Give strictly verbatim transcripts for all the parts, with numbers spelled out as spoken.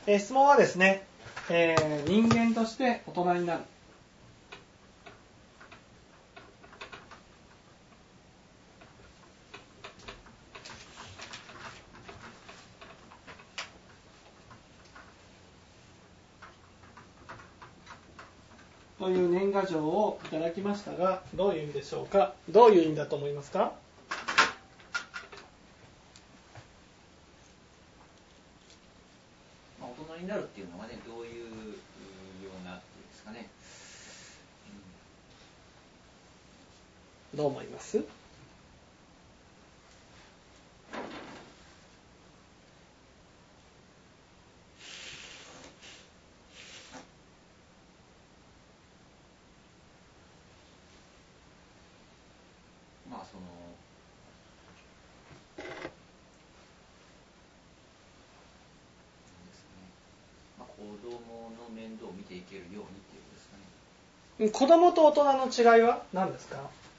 えー、質問はですね、えー、人間として大人になる。という年賀状をいただきましたが、どういう意味でしょうか。どういう意味だと思いますか。 まあ、大人になるっていうのはね、どういうようなですかね、 うん、どう思います。 まあそのまあ、子供の面倒を見ていけるようにっていうことですかね。 子供と大人の違いは何ですか。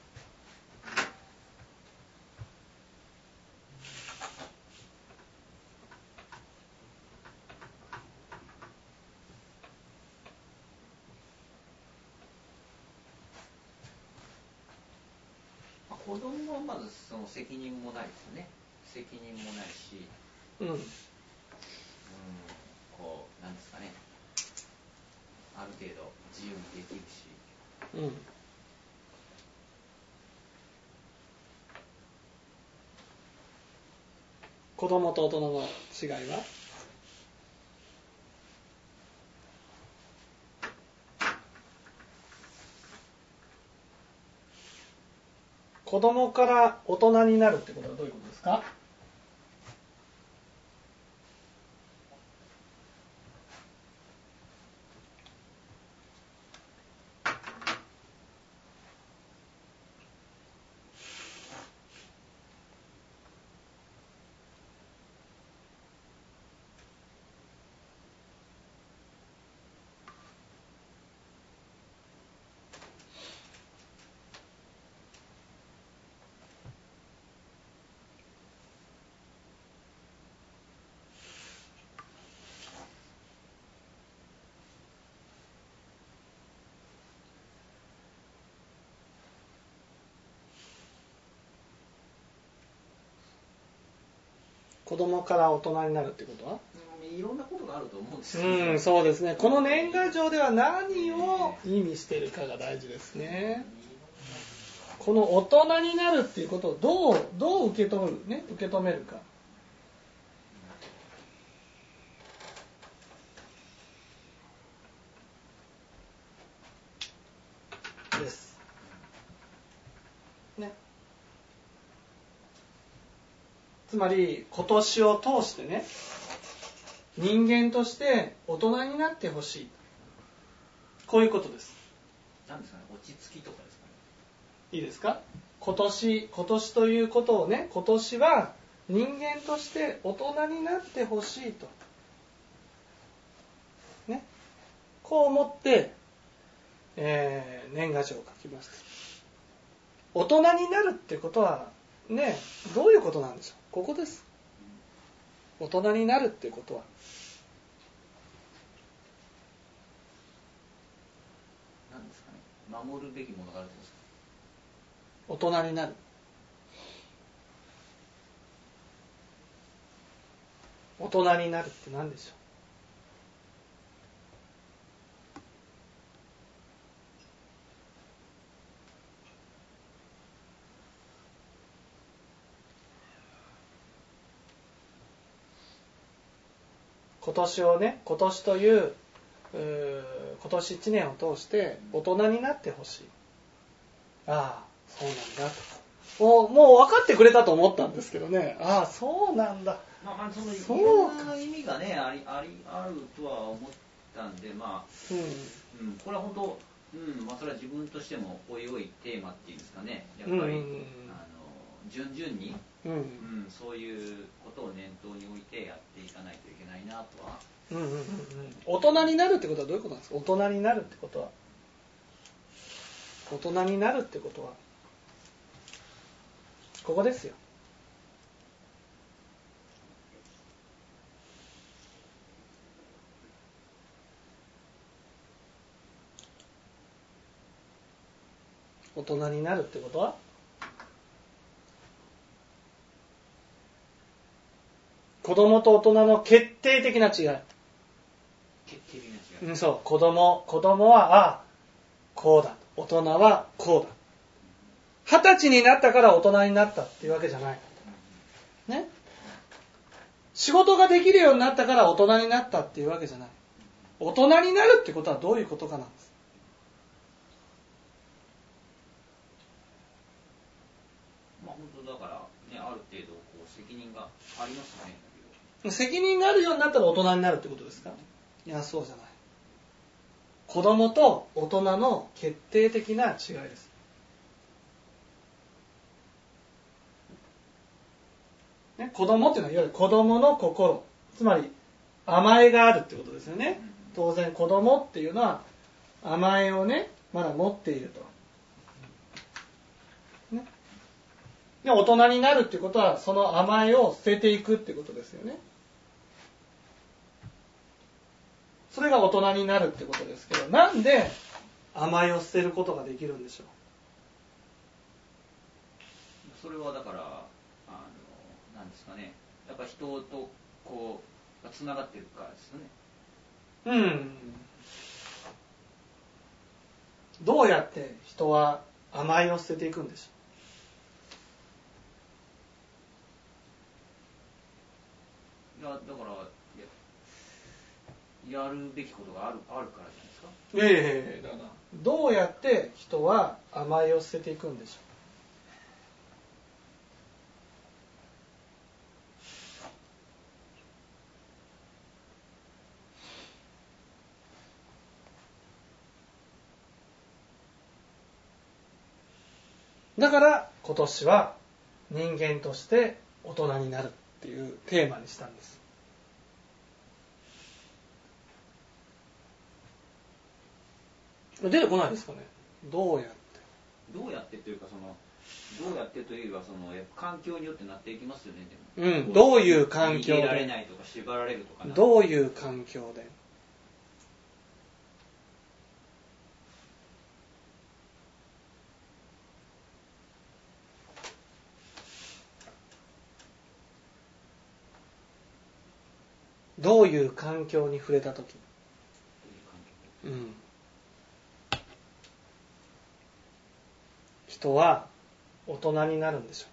まあ、子供はまずその責任もないですよね。責任もないし、 うん、うん、 こうなんですかね、ある程度自由にできるし、 うん、子供と大人の違いは。子供から大人になるってことはどういうことですか。子供から大人になるってことは、 うん、いろんなことがあると思うんですけど、 うん、そうですね。この年賀状では何を意味しているかが大事ですね。この大人になるっていうことをどうどう受け止めるね、受け止めるかです。ね。つまり今年を通してね、人間として大人になってほしい。こういうことです。 なんですかね、落ち着きとかですかね。 いいですか。今年今年ということをね、今年は人間として大人になってほしいと、ね、こう思って、えー、年賀状を書きました。大人になるってことはね、どういうことなんでしょう。ここです。大人になるってことは、 なんですかね、守るべきものがあるってことですか。 大人になる、大人になるって何でしょう。今年をね、今年という、う今年いちねんを通して大人になってほしい。ああ、そうなんだと。もう、もう分かってくれたと思ったんですけどね。ああ、そうなんだ。 まあ、まあそのいろんな意味がね、ありありあるとは思ったんで、まあ、うん、うん、これは本当、うん、まあそれは自分としてもおいおいテーマっていうんですかね、やっぱり、うん、あの順々に、うんうん、そういうことを念頭に置いてやっていかないといけないなとは。 うんうんうんうん、大人になるってことはどういうことなんですか。大人になるってことは、大人になるってことはここですよ。 大人になるってことは、子供と大人の決定的な違い。 決定的な違い。 うん、そう。子供、子供は、ああ、こうだ。大人はこうだ。二十歳になったから大人になったっていうわけじゃない。ね。仕事ができるようになったから大人になったっていうわけじゃない。大人になるってことはどういうことかなんです。 まあ本当だからね、ある程度こう責任がありますね。 責任があるようになったら大人になるってことですか？いや、そうじゃない。子供と大人の決定的な違いです。ね、子供っていうのはいわゆる子供の心、つまり甘えがあるってことですよね。当然子供っていうのは甘えをね、まだ持っていると。ね、で大人になるってことはその甘えを捨てていくってことですよね。それが大人になるってことですけど、なんで甘えを捨てることができるんでしょう。 それはだからあのなんですかね、やっぱ人とこうつながってるからですよね。 うん。どうやって人は甘えを捨てていくんでしょう。いやだからやるべきことがあるあるからじゃないですか。 ええだからどうやって人は甘えを捨てていくんでしょう。だから今年は人間として大人になるっていうテーマにしたんです。出てこないですかね。どうやってどうやってというかそのどうやってというよりはその環境によってなっていきますよね。 でも、うん、どういう環境で逃げられないとか縛られるとかどういう環境でどういう環境に触れたとき、うん、人は大人になるんでしょ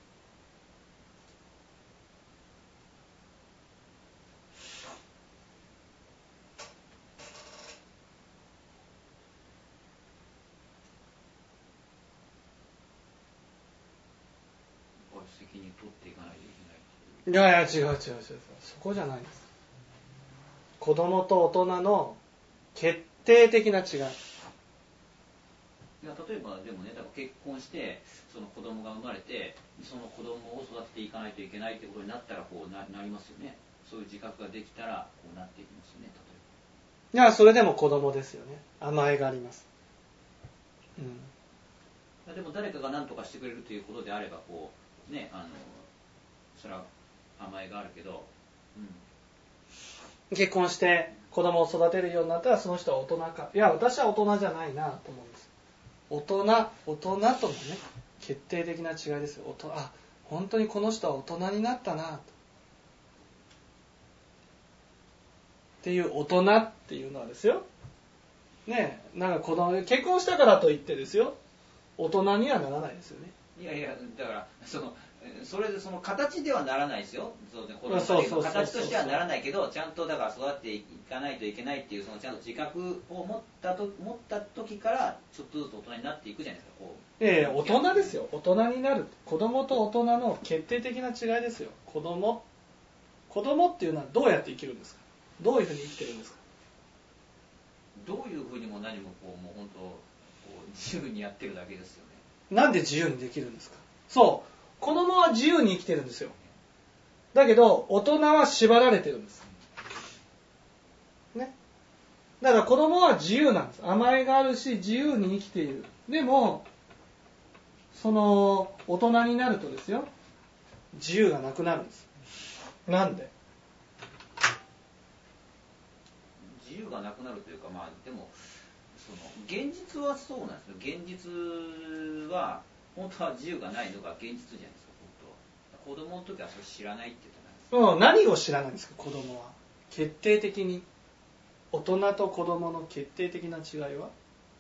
う。責任取っていかないといけない。いやいや違う違う違う違う、そこじゃないです。子供と大人の決定的な違い。 いや例えばでもね、だから結婚してその子供が生まれてその子供を育てていかないといけないってことになったらこう な, なりますよね。そういう自覚ができたらこうなっていきますよね。例えばいやそれでも子供ですよね。甘えがあります、 うん、でも誰かが何とかしてくれるということであればこうね、あのそれは甘えがあるけど、 うん、結婚して子供を育てるようになったらその人は大人か、いや私は大人じゃないなと思うんです。大人大人とのね決定的な違いですよ。大人、あ、本当にこの人は大人になったなとっていう大人っていうのはですよね、なんかこの結婚したからといってですよ大人にはならないですよね。 いやいやだからそのそれでその形ではならないですよ。そう子供の形としてはならないけど、ちゃんとだから育っていかないといけないっていうそのちゃんと自覚を持ったと持った時からちょっとずつ大人になっていくじゃないですか。こうええ大人ですよ。大人になる。子供と大人の決定的な違いですよ。子供子供っていうのはどうやって生きるんですか。どういうふうに生きてるんですか。 どういうふうにも何もこうもう本当こう自由にやってるだけですよね。 なんで自由にできるんですか。そう子供は自由に生きてるんですよ。だけど大人は縛られてるんですね。だから子供は自由なんです。甘えがあるし自由に生きている。でもその大人になるとですよ自由がなくなるんです。なんで自由がなくなるというか、まあでもその現実はそうなんですよ。現実は本当は自由がないのが現実じゃないですか。本当は子供の時はそれ知らないって言ったら、 うん、何を知らないんですか子供は。決定的に大人と子供の決定的な違いは。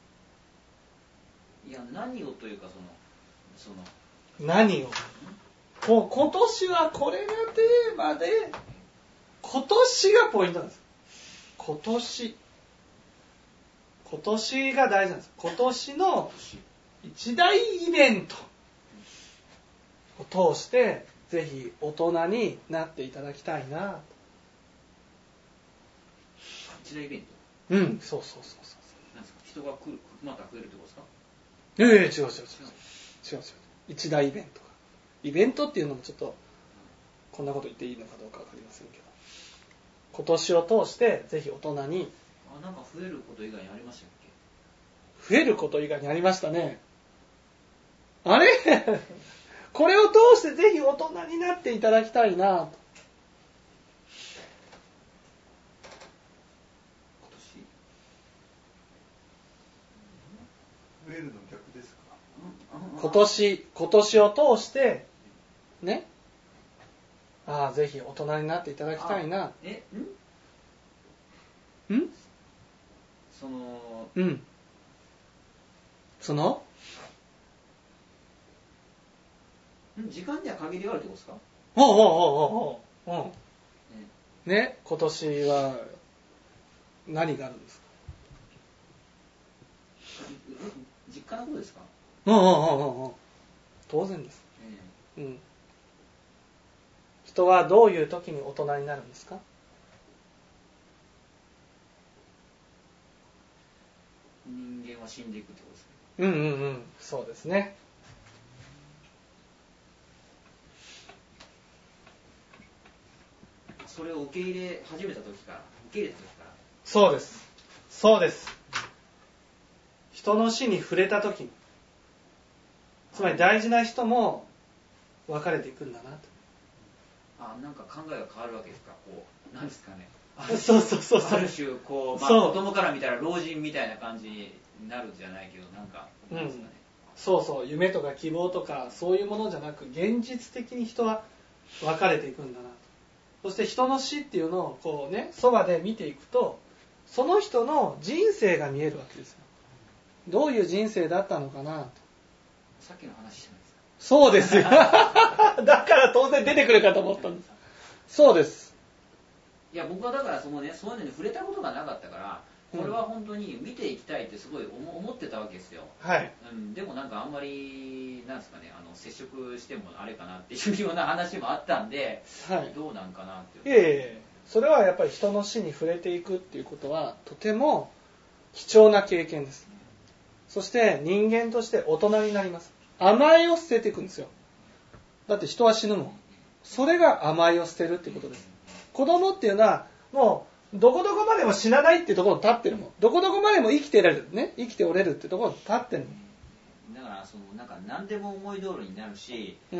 いや何をというかそのその何をこ今年はこれがテーマで、今年がポイントなんです。今年今年が大事なんです。今年の一大イベントを通してぜひ大人になっていただきたいな。 一大イベント。 うん、そうそうそうそう。 なんですか、人が来る、また増えるってことですか。 ええ、違う違う違う違う違う違う。一大イベント。イベントっていうのもちょっとこんなこと言っていいのかどうかわかりませんけど、今年を通してぜひ大人に。 あ、なんか増えること以外にありましたっけ。増えること以外にありましたね。あれこれを通してぜひ大人になっていただきたいなと。 増えるの逆ですか。 今年今年を通してね、ああぜひ大人になっていただきたいな。 え、 ん？ん？ そのうんその時間には限りがあるってことですか。 おうおうおうおうおう、うん、ね、今年は何があるんですか。 実家のことですか。 うんうんうんうん、当然です、えーうん、人はどういう時に大人になるんですか。 人間は死んでいくってことですか。 うんうんうん、そうですね。 それを受け入れ始めた時から、受け入れた時から。 そうですそうです。人の死に触れた時に、つまり大事な人も別れていくんだなと。 あ、なんか考えが変わるわけですか。こう、なんですかね。 そうそうそうそう。 ある種こう、まあ、子供から見たら老人みたいな感じになるんじゃないけど、なんかなんですかね、うん。 そうそう、夢とか希望とかそういうものじゃなく、現実的に人は別れていくんだなと。そして人の死っていうのをこうね、そばで見ていくと、その人の人生が見えるわけですよ。どういう人生だったのかなと。 さっきの話じゃないですか。 そうですよ。だから当然出てくるかと思ったんです。そうです。 いや、僕はだからそのね、そういうのに触れたことがなかったから、これは本当に見ていきたいってすごい思ってたわけですよ。 はい。 うん、でもなんかあんまりなんですかね、あの接触してもあれかなっていうような話もあったんで、はい、どうなんかなって。 いえいえ、それはやっぱり人の死に触れていくっていうことはとても貴重な経験です。そして人間として大人になります。甘えを捨てていくんですよ。だって人は死ぬもん。それが甘えを捨てるっていうことです。子供っていうのはもうどこどこまでも死なないっていうところに立ってるもん。どこどこまでも生きてられるね、生きておれるっていうところに立ってるもん。 だからそのなんか何でも思い通りになるし、 うん、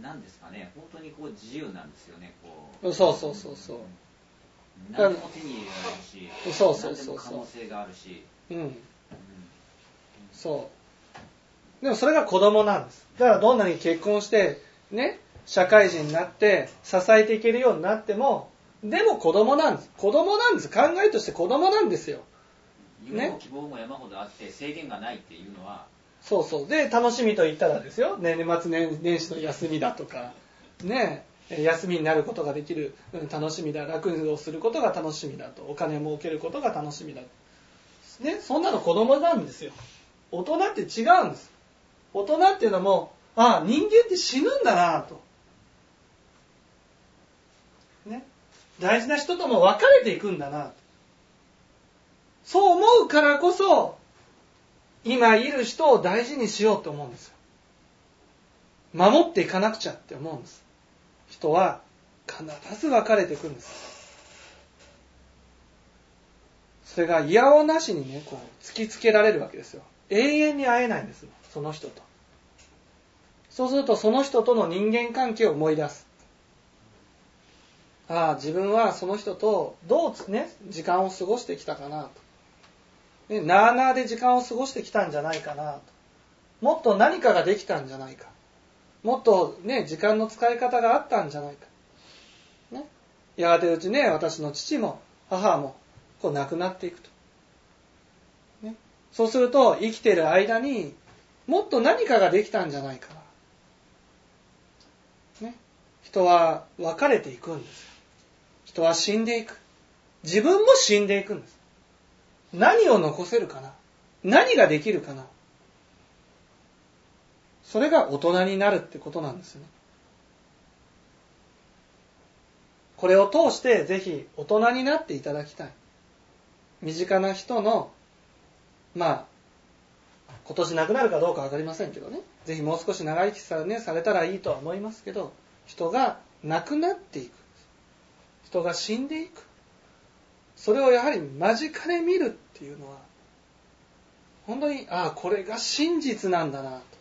なんですかね、本当にこう自由なんですよね。こうそうそうそうそう。 何でも手に入れられるし、 そうそうそうそう。 何でも可能性があるし。 うん。うん、そう。でもそれが子供なんです。だからどんなに結婚してね、社会人になって支えていけるようになっても、でも子供なんです。子供なんです。考えとして子供なんですよ。 夢も希望も山ほどあって制限がないっていうのは。 そうそう。で、楽しみと言ったらですよ、ね、年末年年始の休みだとか、ね、休みになることができる楽しみだ、楽をすることが楽しみだと、お金を儲けることが楽しみだ、ね、そんなの子供なんですよ。大人って違うんです。大人っていうのも、ああ、人間って死ぬんだなと、ね、大事な人とも別れていくんだなと、そう思うからこそ今いる人を大事にしようと思うんですよ。守っていかなくちゃって思うんです。人は必ず別れていくんです。それが嫌おなしにね、こう突きつけられるわけですよ。永遠に会えないんです、その人と。そうするとその人との人間関係を思い出す。ああ、自分はその人とどうね、時間を過ごしてきたかなと。 ね、なあなあで時間を過ごしてきたんじゃないかなと。もっと何かができたんじゃないか。もっとね、時間の使い方があったんじゃないか。ね、やがてうちね、私の父も母もこう亡くなっていくと。ね、そうすると生きている間にもっと何かができたんじゃないかな。ね、人は別れていくんですよ。人は死んでいく。自分も死んでいくんです。何を残せるかな。何ができるかな。それが大人になるってことなんですよね。これを通してぜひ大人になっていただきたい。身近な人の、まあ、今年亡くなるかどうかわかりませんけどね。ぜひもう少し長生きさ、ね、されたらいいとは思いますけど、人が亡くなっていく。人が死んでいく。それをやはり間近で見るっていうのは、本当に、ああ、これが真実なんだなと。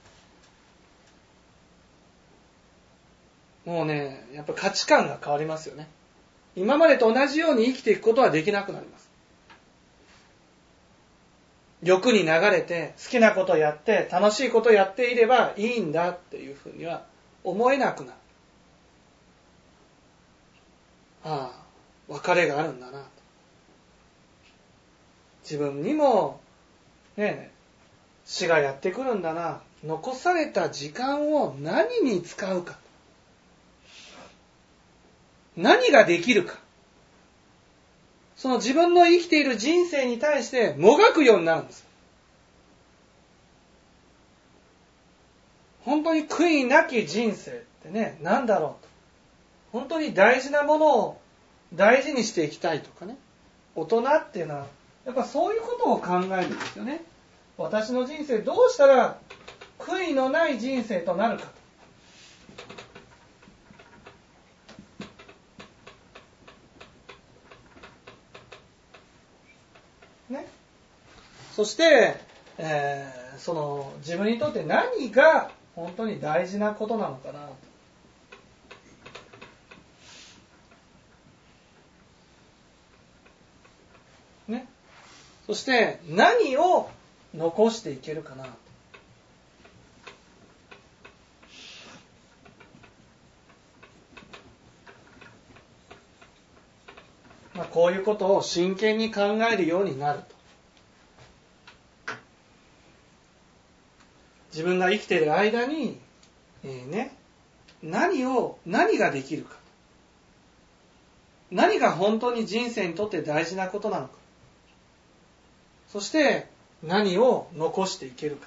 もうね、やっぱ価値観が変わりますよね。今までと同じように生きていくことはできなくなります。欲に流れて好きなことをやって楽しいことをやっていればいいんだっていうふうには思えなくなる。ああ、別れがあるんだなと。自分にもね、死がやってくるんだな。残された時間を何に使うか。何ができるか。その自分の生きている人生に対してもがくようになるんです。本当に悔いなき人生ってね、何だろうと。本当に大事なものを大事にしていきたいとかね。大人っていうのは、やっぱそういうことを考えるんですよね。私の人生どうしたら悔いのない人生となるかと。ね、そして、えー、その自分にとって何が本当に大事なことなのかなと。ね、そして何を残していけるかなと。まあ、こういうことを真剣に考えるようになると。自分が生きている間に、えーね、何を、何ができるか。何が本当に人生にとって大事なことなのか。そして何を残していけるか。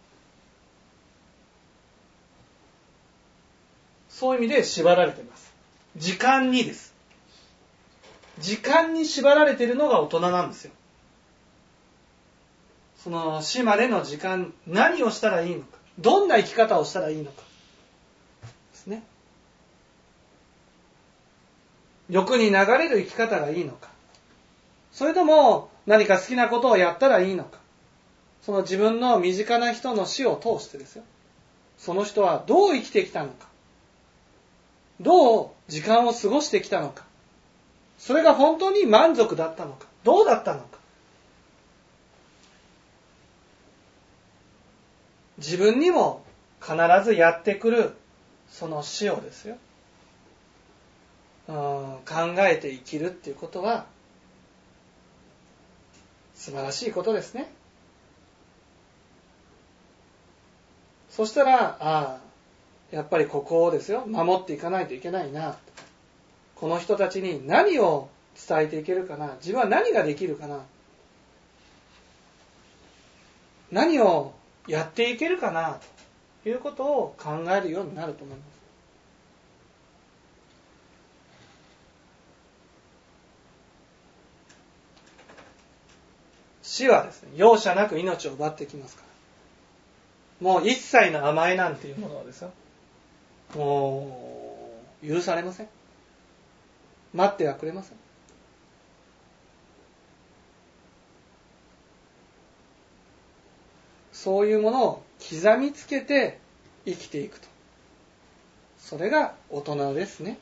そういう意味で縛られています。時間にです。時間に縛られているのが大人なんですよ。その死までの時間、何をしたらいいのか、どんな生き方をしたらいいのかですね。欲に流れる生き方がいいのか、それとも何か好きなことをやったらいいのか。その自分の身近な人の死を通してですよ、その人はどう生きてきたのか、どう時間を過ごしてきたのか、それが本当に満足だったのか、どうだったのか。自分にも必ずやってくるその死をですよ、うん、考えて生きるっていうことは素晴らしいことですね。そしたら、ああ、やっぱりここをですよ、守っていかないといけないな。この人たちに何を伝えていけるかな。自分は何ができるかな。何をやっていけるかなということを考えるようになると思います。死はですね、容赦なく命を奪ってきますから。もう一切の甘えなんていうものはですよ、もう許されません。待ってはくれません。そういうものを刻みつけて生きていくと。それが大人ですね。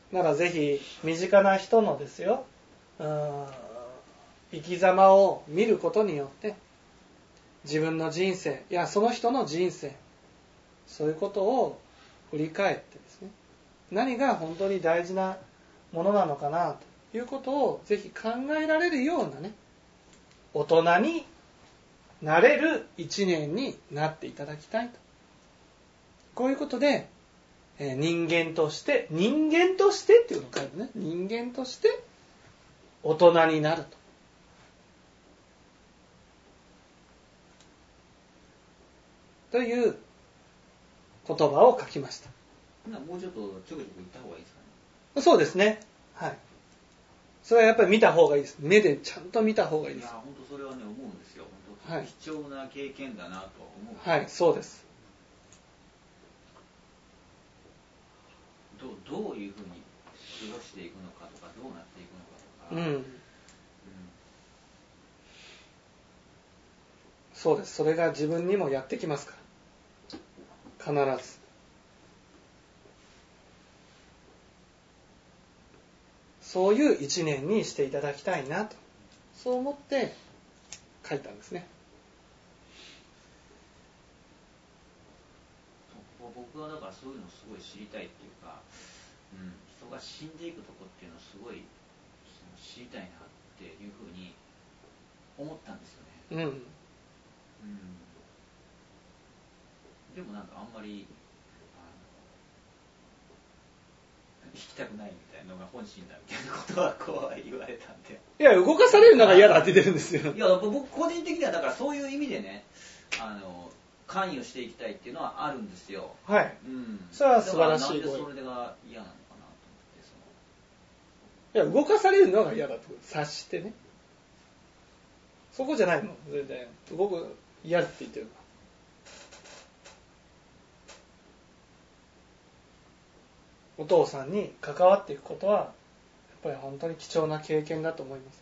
だからぜひ身近な人のですよ、うん、生き様を見ることによって自分の人生、いやその人の人生、そういうことを振り返ってですね、何が本当に大事なものなのかなということをぜひ考えられるようなね、大人になれる一年になっていただきたいと。こういうことで、えー、人間として人間としてっていうのを書いてね、人間として大人になると。という言葉を書きました。 もうちょっとちょくちょく言った方がいいですかね。そうですね。はい。それはやっぱり見た方がいいです。目でちゃんと見た方がいいです。 いや本当それはね思うんですよ。本当、はい、貴重な経験だなと思う。 はい、そうです。 どうどういうふうに過ごしていくのかとか、どうなっていくのかとか。 うん。うん、そうです。それが自分にもやってきますから。必ず。そういう一年にしていただきたいなと、そう思って書いたんですね。 僕はだからそういうのをすごい知りたいっていうか、うん、人が死んでいくとこっていうのをすごい知りたいなっていうふうに思ったんですよね。うん。うん、でもなんかあんまり弾きたくないみたいなのが本心だみたいなことはこう言われたんで。 いや、動かされるのが嫌だって言ってるんですよ。 いや、僕個人的にはだからそういう意味でね、あの関与していきたいっていうのはあるんですよ。 はい。うん。それは素晴らしい。 なんでそれが嫌なのかなと思ってその。いや、動かされるのが嫌だと察してね。そこじゃないの。全然動く嫌って言ってるから。お父さんに関わっていくことはやっぱり本当に貴重な経験だと思います。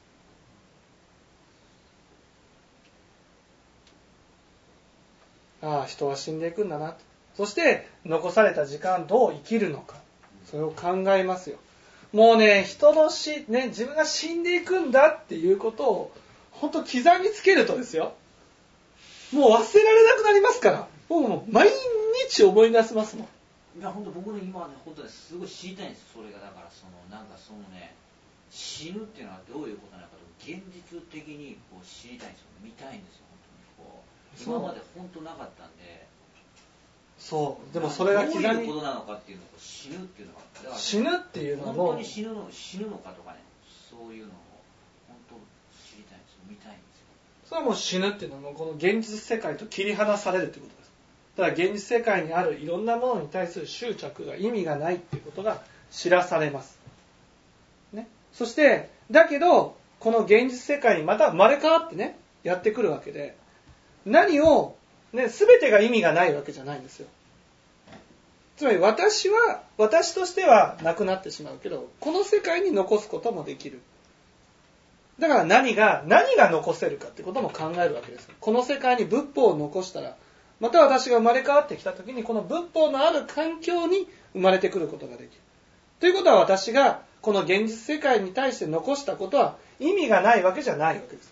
ああ、人は死んでいくんだなと。そして残された時間どう生きるのか、それを考えますよ。もうね、人の死、ね、自分が死んでいくんだっていうことを本当刻みつけるとですよ、もう忘れられなくなりますから。僕も毎日思い出せますもん。 いや本当僕の今はね、本当にすごい知りたいんです。それがだからそのなんかそのね、死ぬっていうのはどういうことなのかと現実的にこう知りたいんですよ。見たいんですよ。本当にこう今まで本当なかったんで。 そうでもそれが刻みどういうことなのかっていうのを死ぬっていうのは、だから、ね、 死ぬっていうのはもう本当に死ぬの死ぬのかとかね、そういうのを本当知りたいんですよ。見たいんですよ。 それはもう死ぬっていうのはもうこの現実世界と切り離されるってことです。だから現実世界にあるいろんなものに対する執着が意味がないっていうことが知らされます、ね、そしてだけどこの現実世界にまた生まれ変わってねやってくるわけで、何を、ね、全てが意味がないわけじゃないんですよ。つまり私は私としてはなくなってしまうけど、この世界に残すこともできる。だから何が何が残せるかってことも考えるわけです。この世界に仏法を残したら、また私が生まれ変わってきたときにこの仏法のある環境に生まれてくることができる。ということは私がこの現実世界に対して残したことは意味がないわけじゃないわけです。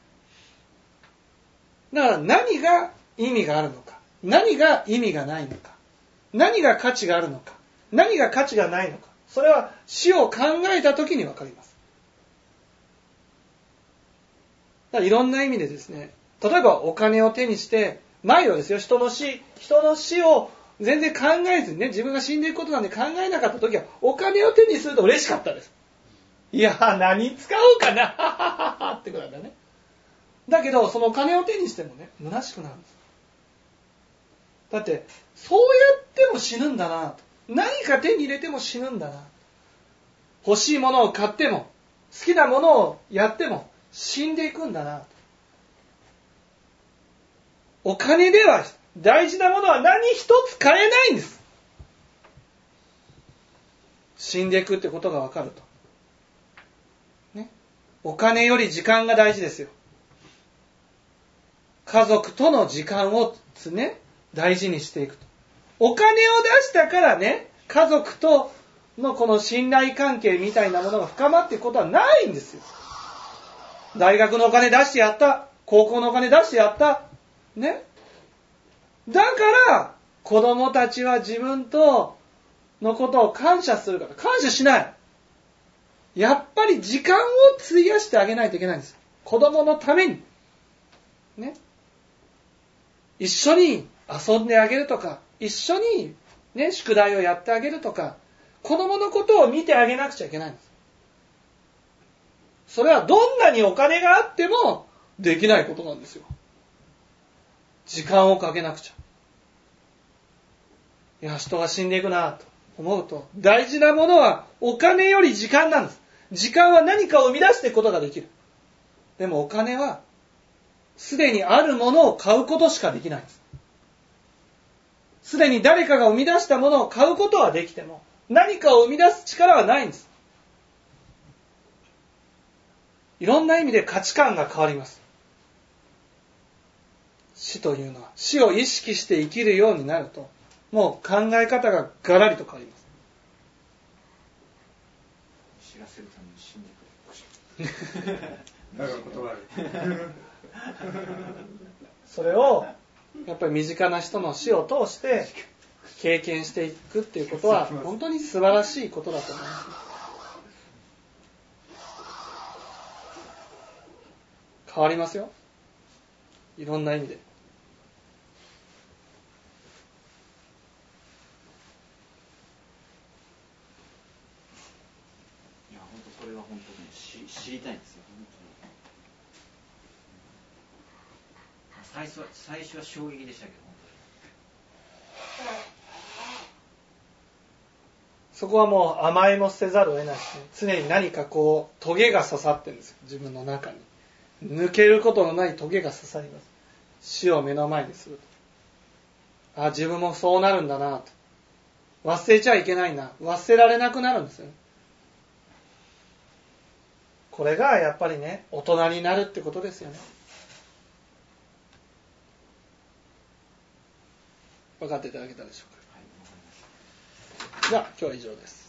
だから何が意味があるのか、何が意味がないのか、何が価値があるのか、何が価値がないのか、それは死を考えたときに分かります。だからいろんな意味でですね、例えばお金を手にして前はですよ、人の死、人の死を全然考えずにね、自分が死んでいくことなんて考えなかったときは、お金を手にすると嬉しかったです。いやー、何使おうかなってことなんだね。だけど、そのお金を手にしてもね、虚しくなるんです。だって、そうやっても死ぬんだなと。何か手に入れても死ぬんだな。欲しいものを買っても、好きなものをやっても、死んでいくんだなと。お金では大事なものは何一つ買えないんです。死んでいくってことが分かると、ね、お金より時間が大事ですよ。家族との時間を、ね、大事にしていくと。お金を出したからね、家族とのこの信頼関係みたいなものが深まっていくことはないんですよ。大学のお金出してやった。高校のお金出してやった。ね。だから、子供たちは自分とのことを感謝するから。感謝しない。やっぱり時間を費やしてあげないといけないんです。子供のために。ね。一緒に遊んであげるとか、一緒にね、宿題をやってあげるとか、子供のことを見てあげなくちゃいけないんです。それはどんなにお金があってもできないことなんですよ。時間をかけなくちゃ。いや、人が死んでいくなと思うと、大事なものはお金より時間なんです。時間は何かを生み出していくことができる。でもお金はすでにあるものを買うことしかできないんです。すでに誰かが生み出したものを買うことはできても、何かを生み出す力はないんです。いろんな意味で価値観が変わります。死というのは、死を意識して生きるようになると、もう考え方がガラリと変わります。 知らせるために死んでくれ。だから断る。 それをやっぱり身近な人の死を通して経験していくっていうことは本当に素晴らしいことだと思います。変わりますよ。いろんな意味で。 いや、本当それは本当に知りたいんですよ。最初は、最初は衝撃でしたけど、 そこはもう甘えも捨てざるを得ないですね。常に何かこうトゲが刺さってるんですよ。自分の中に抜けることのないトゲが刺さります。死を目の前にすると、あ、自分もそうなるんだなと、忘れちゃいけないな、忘れられなくなるんですよね。これがやっぱりね、大人になるってことですよね。分かっていただけたでしょうか。はい、分かりました。じゃあ今日は以上です。